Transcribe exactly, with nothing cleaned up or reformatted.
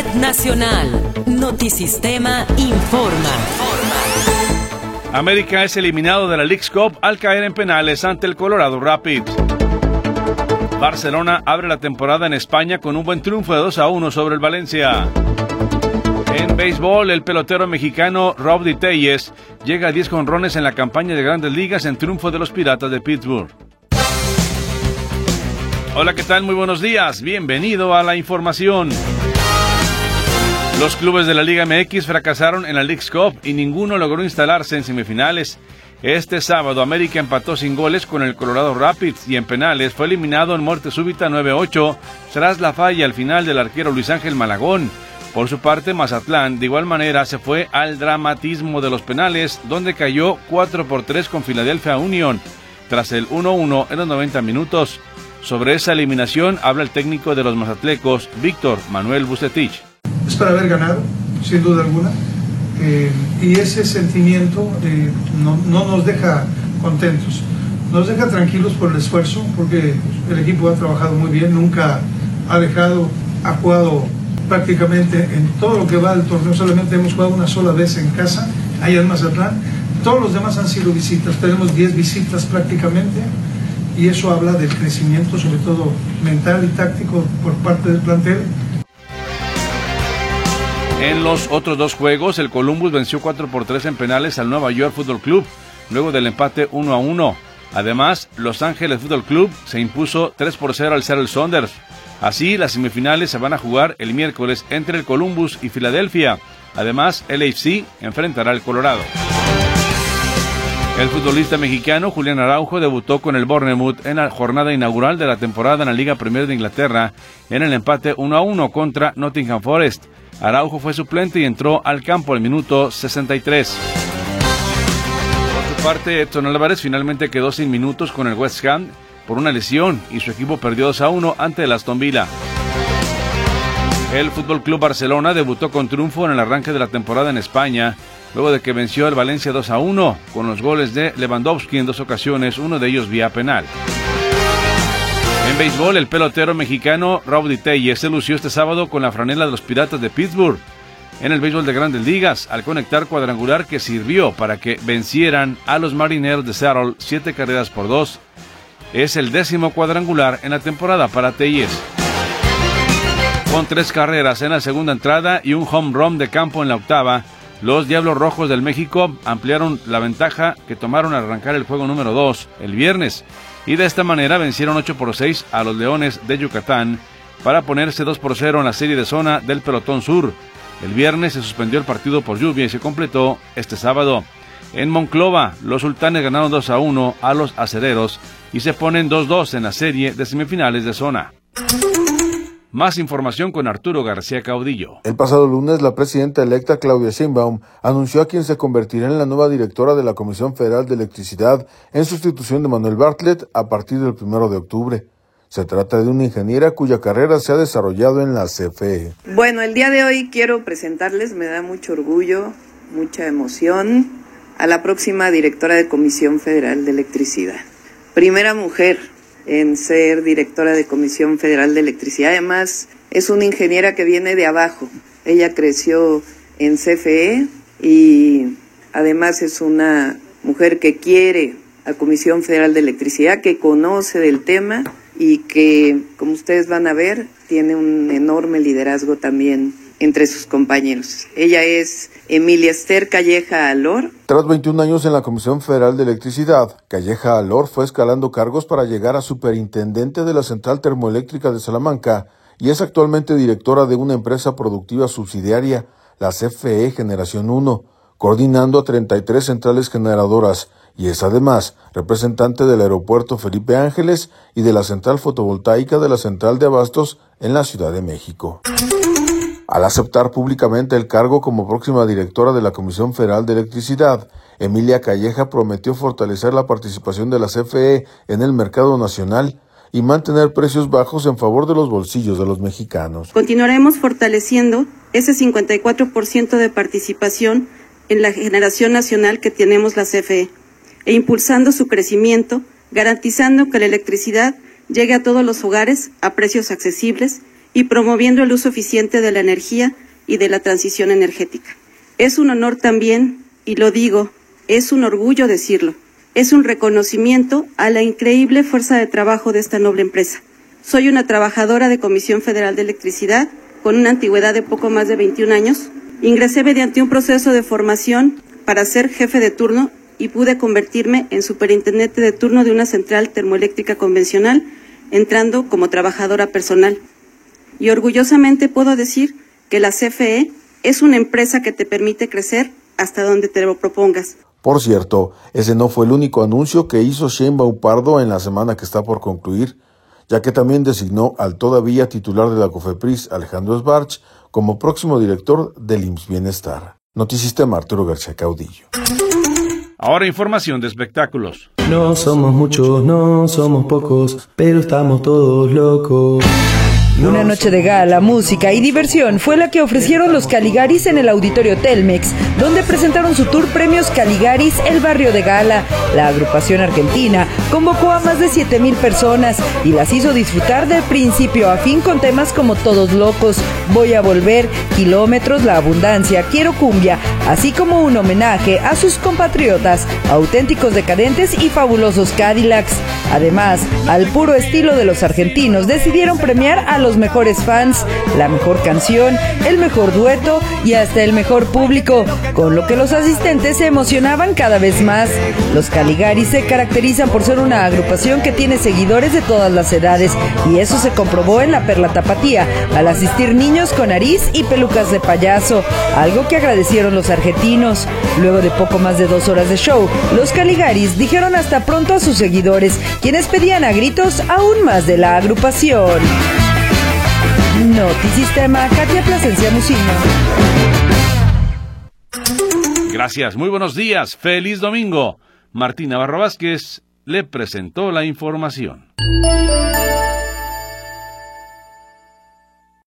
Nacional. Notisistema informa. América es eliminado de la Leagues Cup al caer en penales ante el Colorado Rapids. Barcelona abre la temporada en España con un buen triunfo de dos a uno sobre el Valencia. En béisbol, el pelotero mexicano Rowdy Tellez llega a diez jonrones en la campaña de Grandes Ligas en triunfo de los Piratas de Pittsburgh. Hola, ¿qué tal? Muy buenos días. Bienvenido a la información. Los clubes de la Liga M X fracasaron en la Leagues Cup y ninguno logró instalarse en semifinales. Este sábado, América empató sin goles con el Colorado Rapids y en penales fue eliminado en muerte súbita nueve a ocho tras la falla al final del arquero Luis Ángel Malagón. Por su parte, Mazatlán de igual manera se fue al dramatismo de los penales, donde cayó cuatro por tres con Philadelphia Union, tras el uno a uno en los noventa minutos. Sobre esa eliminación habla el técnico de los mazatlecos, Víctor Manuel Bucetich. Es para haber ganado, sin duda alguna, eh, y ese sentimiento eh, no, no nos deja contentos, nos deja tranquilos por el esfuerzo, porque el equipo ha trabajado muy bien, nunca ha dejado, ha jugado prácticamente en todo lo que va del torneo, solamente hemos jugado una sola vez en casa, allá en Mazatlán, todos los demás han sido visitas, tenemos diez visitas prácticamente, y eso habla del crecimiento, sobre todo mental y táctico por parte del plantel. En los otros dos juegos, el Columbus venció cuatro por tres en penales al Nueva York Fútbol Club, luego del empate uno a uno. Además, Los Ángeles Fútbol Club se impuso tres por cero al Seattle Sounders. Así, las semifinales se van a jugar el miércoles entre el Columbus y Filadelfia. Además, el L A F C enfrentará al Colorado. El futbolista mexicano Julián Araujo debutó con el Bournemouth en la jornada inaugural de la temporada en la Liga Premier de Inglaterra en el empate uno a uno contra Nottingham Forest. Araujo fue suplente y entró al campo al minuto sesenta y tres. Por su parte, Edson Álvarez finalmente quedó sin minutos con el West Ham por una lesión y su equipo perdió dos a uno ante el Aston Villa. El F C Barcelona debutó con triunfo en el arranque de la temporada en España, luego de que venció al Valencia dos a uno, con los goles de Lewandowski en dos ocasiones, uno de ellos vía penal. En béisbol, el pelotero mexicano Rowdy Tellez se lució este sábado con la franela de los Piratas de Pittsburgh en el béisbol de Grandes Ligas, al conectar cuadrangular que sirvió para que vencieran a los Marineros de Seattle siete carreras por dos. Es el décimo cuadrangular en la temporada para Tellez. Con tres carreras en la segunda entrada y un home run de campo en la octava, los Diablos Rojos del México ampliaron la ventaja que tomaron al arrancar el juego número dos el viernes, y de esta manera vencieron ocho por seis a los Leones de Yucatán para ponerse dos por cero en la serie de zona del Pelotón Sur. El viernes se suspendió el partido por lluvia y se completó este sábado. En Monclova, los Sultanes ganaron dos a uno a los Acereros y se ponen dos dos en la serie de semifinales de zona. Más información con Arturo García Caudillo. El pasado lunes, la presidenta electa Claudia Sheinbaum anunció a quien se convertirá en la nueva directora de la Comisión Federal de Electricidad en sustitución de Manuel Bartlett a partir del primero de octubre. Se trata de una ingeniera cuya carrera se ha desarrollado en la C F E. Bueno, el día de hoy quiero presentarles, me da mucho orgullo, mucha emoción, a la próxima directora de Comisión Federal de Electricidad. Primera mujer en ser directora de Comisión Federal de Electricidad. Además, es una ingeniera que viene de abajo. Ella creció en C F E y además es una mujer que quiere a Comisión Federal de Electricidad, que conoce del tema y que, como ustedes van a ver, tiene un enorme liderazgo también entre sus compañeros. Ella es Emilia Esther Calleja Alor. Tras veintiún años en la Comisión Federal de Electricidad, Calleja Alor fue escalando cargos para llegar a superintendente de la Central Termoeléctrica de Salamanca y es actualmente directora de una empresa productiva subsidiaria, la C F E Generación uno, coordinando a treinta y tres centrales generadoras, y es además representante del aeropuerto Felipe Ángeles y de la central fotovoltaica de la Central de Abastos en la Ciudad de México. Al aceptar públicamente el cargo como próxima directora de la Comisión Federal de Electricidad, Emilia Calleja prometió fortalecer la participación de la C F E en el mercado nacional y mantener precios bajos en favor de los bolsillos de los mexicanos. Continuaremos fortaleciendo ese cincuenta y cuatro por ciento de participación en la generación nacional que tenemos la C F E e impulsando su crecimiento, garantizando que la electricidad llegue a todos los hogares a precios accesibles y promoviendo el uso eficiente de la energía y de la transición energética. Es un honor también, y lo digo, es un orgullo decirlo, es un reconocimiento a la increíble fuerza de trabajo de esta noble empresa. Soy una trabajadora de Comisión Federal de Electricidad con una antigüedad de poco más de veintiún años. Ingresé mediante un proceso de formación para ser jefe de turno y pude convertirme en superintendente de turno de una central termoeléctrica convencional, entrando como trabajadora personal. Y orgullosamente puedo decir que la C F E es una empresa que te permite crecer hasta donde te lo propongas. Por cierto, ese no fue el único anuncio que hizo Sheinbaum Pardo en la semana que está por concluir, ya que también designó al todavía titular de la COFEPRIS, Alejandro Sbarch, como próximo director del I M S S Bienestar. Notisistema, Arturo García Caudillo. Ahora información de espectáculos. No somos muchos, no somos pocos, pero estamos todos locos. Una noche de gala, música y diversión fue la que ofrecieron los Caligaris en el Auditorio Telmex, donde presentaron su tour Premios Caligaris El Barrio de Gala. La agrupación argentina convocó a más de siete mil personas y las hizo disfrutar de principio a fin con temas como Todos Locos, Voy a Volver, Kilómetros, La Abundancia, Quiero Cumbia, así como un homenaje a sus compatriotas, auténticos decadentes y fabulosos Cadillacs. Además, al puro estilo de los argentinos, decidieron premiar a los mejores fans, la mejor canción, el mejor dueto y hasta el mejor público, con lo que los asistentes se emocionaban cada vez más. Los Caligaris se caracterizan por ser una agrupación que tiene seguidores de todas las edades, y eso se comprobó en la Perla Tapatía, al asistir niños con nariz y pelucas de payaso, algo que agradecieron los argentinos. Luego de poco más de dos horas de show, los Caligaris dijeron hasta pronto a sus seguidores, quienes pedían a gritos aún más de la agrupación. Notisistema, Katia Plasencia Musino. Gracias, muy buenos días, feliz domingo. Martín Navarro Vázquez le presentó la información.